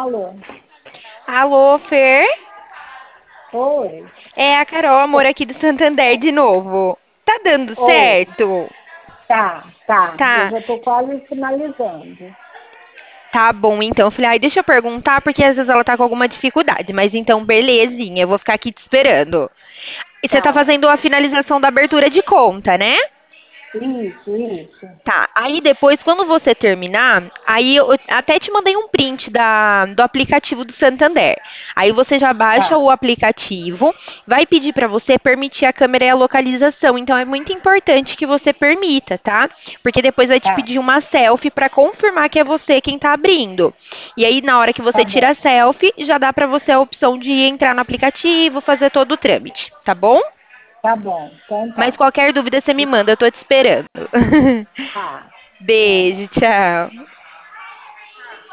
Alô? Alô, Fer? Oi? É a Carol, amor, aqui do Santander de novo. Tá dando Oi? certo? Tá. Eu Tá. já tô quase finalizando. Tá bom, então. Falei, ai, deixa eu perguntar, porque às vezes ela tá com alguma dificuldade. Mas então, belezinha, eu vou ficar aqui te esperando. E você tá Tá. fazendo a finalização da abertura de conta, né? Isso. Tá, aí depois, quando você terminar, aí eu até te mandei um print do aplicativo do Santander. Aí você já baixa Tá. o aplicativo, vai pedir para você permitir a câmera e a localização. Então é muito importante que você permita, tá? Porque depois vai te Tá. pedir uma selfie para confirmar que é você quem tá abrindo. E aí, na hora que você Tá tira bom. a selfie, já dá para você a opção de entrar no aplicativo, fazer todo o trâmite, tá bom? Tá bom. Então Mas tá. qualquer dúvida você me manda, eu tô te esperando. Tá. Tchau. Beijo, tchau.